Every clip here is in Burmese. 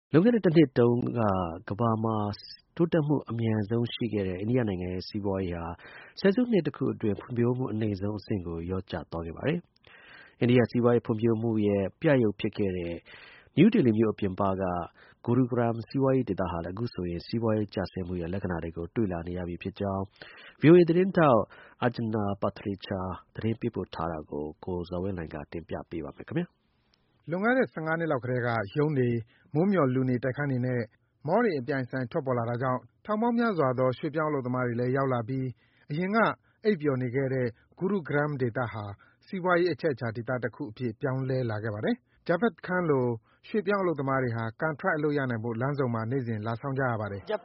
လွန်ခဲ့တဲ့တစ်နှစ်တုန်းက ကမ္ဘာမှာတိုးတက်မှုအမြန်ဆုံးရှိခဲ့တဲ့အိန္ဒိယနိုင်ငံရဲ့စီးပွားရေးဟာဆယ်စုနှစ်တစ်ခုအတွင်းဖွံ့ဖြိုးမှုအနိမ့်ဆုံးအဆင့်ကိုလျော့ကျသွားခဲ့ပါတယ်။ အိန္ဒိယစီးပွားရေးဖွံ့ဖြိုးမှုရဲ့ပြယုဂ်ဖြစ်ခဲ့တဲ့ နယူးဒေလီမြို့အပြင်ဘက Gurugram စီးပွားရေးဒေသဟာလည်းအခုဆိုရင်စီးပွားရေးကျဆင်းမှုရဲ့လက္ခဏာတွေကိုတွေ့လာနေရပြီဖြစ်ကြောင်း VOA သတင်းထောက် Anjana Pasricha သတင်းပေးပို့ထားတာကို ကိုဇော်ဝင်းလှိုင်ကတင်ပြပေးပါမယ်လွန်ခဲ့တဲ့ ၁၅ နှစ်လောက်ကတည်းက ရုံးတွေ၊ မိုးမျှော်လူနေတိုက်ခန်းတွေနဲ့ မောတွေအပြိုင်အဆိုင်ထွက်ပေါ်လာတာကြောင့် ထောင်ပေါင်းများစွာသော ရွှေ့ပြောင်းအလုပ်သမားတွေလည်းရောက်လာပြီး အရင်က အိပ်ပျော်နေခဲ့တဲ့ Gurugram ဒေသဟာ စီးပွားရေးအချက်အချာဒေသတခုအဖြစ်ပြောင်းလဲလာခဲ့ပါတယ်။ Javed Khan လို ရွှေ့ပြောင်းအလုပ်သမားတွေဟာ ကန်ထရိုက်အလုပ်ရနိုင်ဖို့ လမ်းဆုံမှာ နေ့စဉ်လာစောင့်ကြရပါတယ်။ “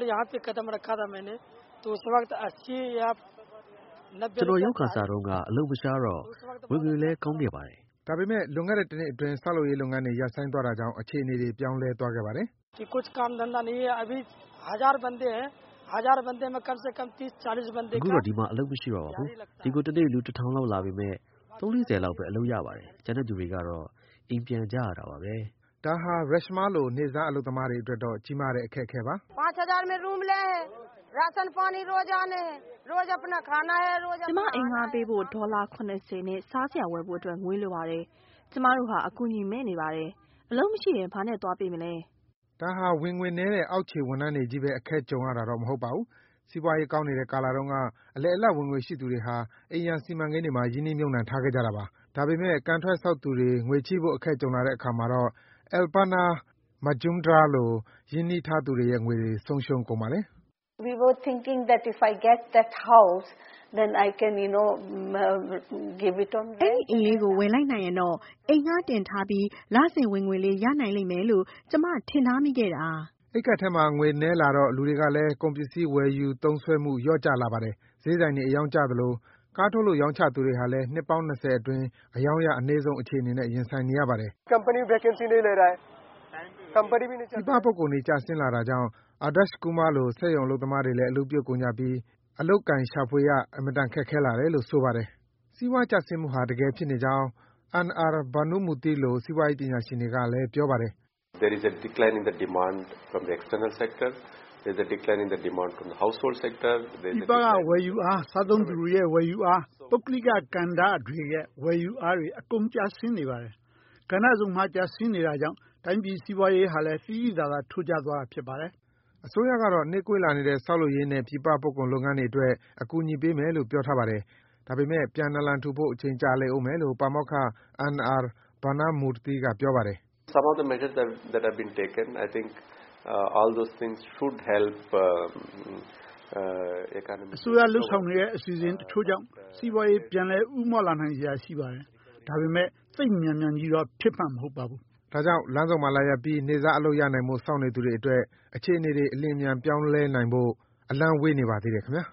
ကျွန်တော်ရောက်ခါစတုန်းက အလုပ်မရှားတော့ ဝင်ငွေလည်းကောင်းခဲ့ပါတယ်။ ” ဒါပေမဲ့ လွန်ခဲ့တဲ့တစ်နှစ်အတွင်း ဆောက်လုပ်ရေးလုပ်ငန်းတွေရပ်ဆိုင်းသွားတာကြောင့် အခြေအနေတွေပြောင်းလဲသွားခဲ့ပါတယ်။ “အခုတော့ ဒီမှာအလုပ်မရှိတော့ပါဘူး။ ဒီကိုတစ်နေ့ လူ 1000 လောက်လာပေမဲ့ 30-40 လောက်ပဲ အလုပ်ရပါတယ်။ ကျန်တဲ့သူတွေကတော့ အိမ်ပြန်ကြရတာပါပဲ။ ” ဒါဟာ Reshma လို နေ့စားအလုပ်သမားတွေအတွက်တော့ ကြီးမားတဲ့အခက်အခဲပါ။ “ကျွန်မအိမ်ငှားပေးဖို့ ဒေါ်လာ 70 နဲ့ စားစရာဝယ်ဖို့အတွက် ငွေလိုပါတယ်။ ကျွန်မတို့ဟာ အကူအညီမဲ့နေပါတယ်။ အလုပ်မရှိရင် ဘာနဲ့သွားပေးမလဲ။ ” ဒါဟာ ဝင်ငွေနည်းတဲ့ အောက်ခြေဝန်ထမ်းတွေချည်းပဲ အခက်ကြုံရတာတော့မဟုတ်ပါဘူး။ စီးပွားရေးကောင်းနေတဲ့ကာလတုန်းက အလယ်အလတ်ဝင်ငွေရှိသူတွေဟာ အိမ်ရာစီမံကိန်းတွေမှာ ရင်းနှီးမြုပ်နှံထားခဲ့ကြတာပါ။ ဒါပေမဲ့ ကန်ထရိုက်ဆောက်သူတွေ ငွေချေးဖို့အခက်ကြုံလာတဲ့အခါမှာတော့ Alpana Majumdar လို ရင်းနှီးထားသူတွေရဲ့ငွေတွေ ဆုံးရှုံးကုန်ပါတယ်။ “အဲဒီအိမ်လေးကို ဝယ်လိုက်နိုင်ရင်တော့ အိမ်ငှားတင်ထားပြီး လစဉ်ဝင်ငွေလေးရနိုင်လိမ့်မယ်လို့ ကျွန်မထင်ထားမိခဲ့တာ။ ” အိပ်ကပ်ထဲမှာ ငွေနည်းလာတော့ လူတွေကလည်း ကုန်ပစ္စည်းဝယ်ယူသုံးစွဲမှု လျော့ကျလာပါတယ်။ ဈေးဆိုင်တွေအရောင်းကျသလို ကားထုတ်လုပ်ရောင်းချသူတွေဟာလည်း နှစ်ပေါင်း ၂၀ အတွင်း အရောင်းအရအနည်းဆုံးအခြေအနေနဲ့ ရင်ဆိုင်နေရပါတယ်။ ပြည်ပပို့ကုန်တွေကျဆင်းလာတာကြောင့် Adarsh Kumar လို စက်ရုံအလုပ်သမားတွေလည်း အလုပ်ပြုတ်ကုန်ကြပြီး အလုပ်အကိုင်ရှာဖွေရ အင်မတန်ခက်ခဲလာတယ်လို့ ဆိုပါတယ်။ စီးပွားကျဆင်းမှုဟာ တကယ်ဖြစ်နေကြောင်း N.R. Bhanumuthy လို စီးပွားရေးပညာရှင်တွေကလည်း ပြောပါတယ်။ “ပြည်ပကဝယ်ယူအား၊ စားသုံးသူတွေရဲ့ဝယ်ယူအား၊ ပုဂ္ဂလိကကဏ္ဍတွေရဲ့ဝယ်ယူအားတွေ အကုန်ကျဆင်းနေပါတယ်။ ကဏ္ဍစုံမှာကျဆင်းနေတာကြောင့် တိုင်းပြည်စီးပွားရေးဟာလည်း သိသိသာသာထိုးကျသွားတာဖြစ်ပါတယ်။ ” အစိုးရကတော့ နှေးကွေးလာနေတဲ့ ဆောက်လုပ်ရေးနဲ့ ပြည်ပပို့ကုန်လုပ်ငန်းတွေအတွက် အကူအညီပေးမယ်လို့ ပြောထားပါတယ်။ ဒါပေမဲ့ ပြန်နာလန်ထူဖို့ အချိန်ကြာလိမ့်ဦးမယ်လို့ ပါမောက္ခ N.R. Bhanumuthy က ပြောပါတယ်။ “အစိုးရလုပ်ဆောင်နေတဲ့အစီအစဉ်တချို့ကြောင့် စီးပွားရေးပြန်လည်ဦးမော့လာနိုင်စရာရှိပါတယ်။ ဒါပေမဲ့ သိပ်မြန်မြန်ကြီးတော့ ဖြစ်မှာမဟုတ်ပါဘူး။ ” ဒါကြောင့် လမ်းဆုံမှာလာရပ်ပြီး နေ့စားအလုပ်ရနိုင်ဖို့စောင့်နေသူတွေအတွက် အခြေအနေတွေ အလျင်အမြန်ပြောင်းလဲနိုင်ဖို့ အလှမ်းဝေးနေပါသေးတယ်ခင်ဗျာ